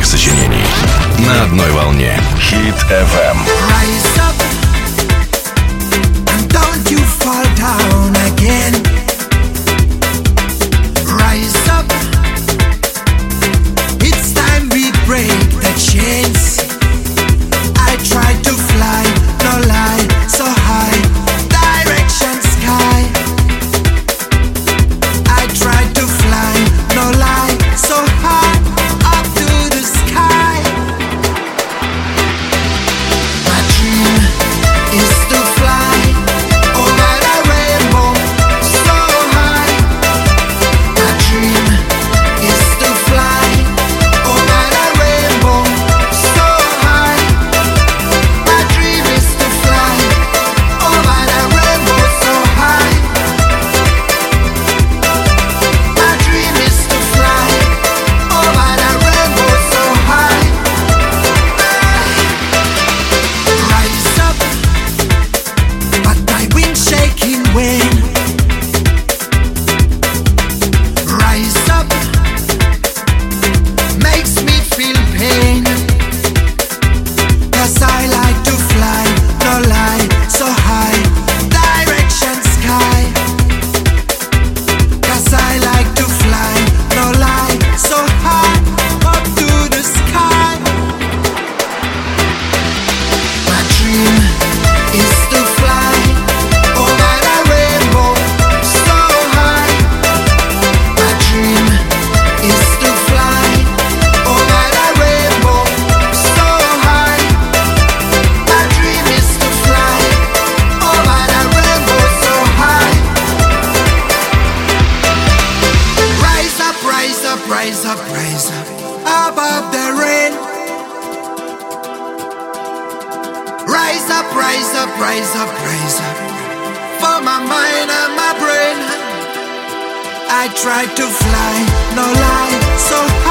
сочинений. На одной волне. Хит FM. Rise up, and don't you fall down again. Rise up, it's time we break the chains. I tried to fly, no lie, so high, direction sky. I tried to fly, no lie, so high, up to the sky. My dream is to fly over the rainbow, so high. My dream is to fly over the rainbow, so high. My dream is to fly over the rainbow, so high. My dream is to fly over the rainbow, so high. Rise up, but my wings shaking when. Rise up, makes me feel pain. 'Cause I like to fly, no lie, so high, direction sky. 'Cause I like to fly, no lie, so high, up to the sky. My dream is to fly over the rainbow, so high. My dream is to fly over the rainbow, so high. My dream is to fly over the rainbow, so high. Rise up, rise up, rise up, rise up, above the rain. Rise up, rise up, rise up, rise up, for my mind and my brain. I tried to fly, no lie, so